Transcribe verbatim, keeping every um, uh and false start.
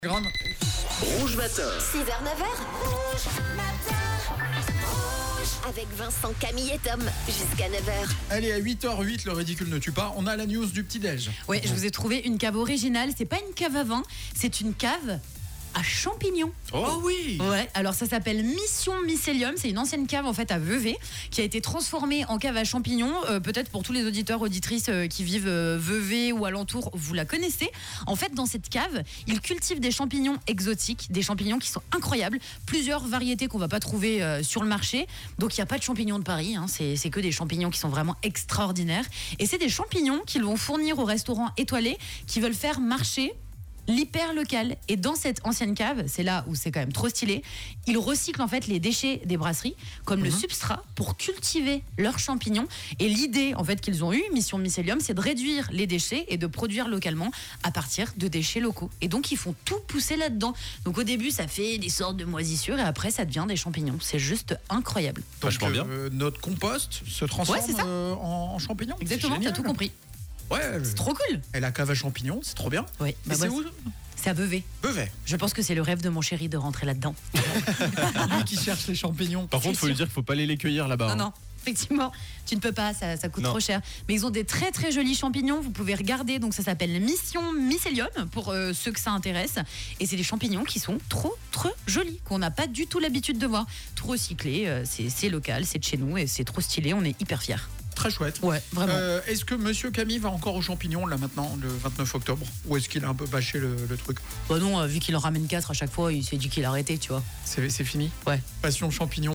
Grande. Rouge Matin. six heures neuf heures. Rouge Matin. Rouge. Avec Vincent, Camille et Tom. Jusqu'à neuf heures. Allez, à huit heures huit, le ridicule ne tue pas. On a la news du petit-déj. Oui, je vous ai trouvé une cave originale. C'est pas une cave à vin, c'est une cave à champignons. Oh oui. Ouais, alors ça s'appelle Mission Mycélium. C'est une ancienne cave en fait à Vevey qui a été transformée en cave à champignons. Euh, peut-être pour tous les auditeurs, auditrices euh, qui vivent euh, Vevey ou alentour, vous la connaissez. En fait, dans cette cave, ils cultivent des champignons exotiques, des champignons qui sont incroyables. Plusieurs variétés qu'on va pas trouver euh, sur le marché. Donc il n'y a pas de champignons de Paris. Hein. C'est, c'est que des champignons qui sont vraiment extraordinaires. Et c'est des champignons qu'ils vont fournir aux restaurants étoilés qui veulent faire marcher l'hyper local. Et dans cette ancienne cave, c'est là où c'est quand même trop stylé, ils recyclent en fait les déchets des brasseries comme mmh. le substrat pour cultiver leurs champignons. Et l'idée en fait qu'ils ont eue, Mission Mycélium, c'est de réduire les déchets et de produire localement à partir de déchets locaux. Et donc ils font tout pousser là-dedans. Donc au début ça fait des sortes de moisissures et après ça devient des champignons. C'est juste incroyable. Donc euh, notre compost se transforme ouais, euh, en, en champignons. Exactement, t'as tout compris. Ouais, c'est trop cool. Et la cave à champignons, c'est trop bien. Oui. Bah c'est où? C'est à Vevey. Vevey. Je pense que c'est le rêve de mon chéri de rentrer là-dedans. Lui qui cherche les champignons. Par contre, il faut lui dire qu'il ne faut pas aller les cueillir là-bas. Non, hein. non. Effectivement, tu ne peux pas, ça, ça coûte non. trop cher. Mais ils ont des très très jolis champignons, vous pouvez regarder, donc ça s'appelle Mission Mycélium pour euh, ceux que ça intéresse. Et c'est des champignons qui sont trop trop jolis, qu'on n'a pas du tout l'habitude de voir. Tout recyclé, euh, c'est, c'est local, c'est de chez nous et c'est trop stylé, on est hyper fiers. Très chouette. Ouais, vraiment. Euh, est-ce que Monsieur Camille va encore aux champignons là maintenant, le vingt-neuf octobre? Ou est-ce qu'il a un peu bâché le, le truc? Bah non, euh, vu qu'il en ramène quatre à chaque fois, il s'est dit qu'il arrêtait, tu vois. C'est, c'est fini? Ouais. Passion champignons.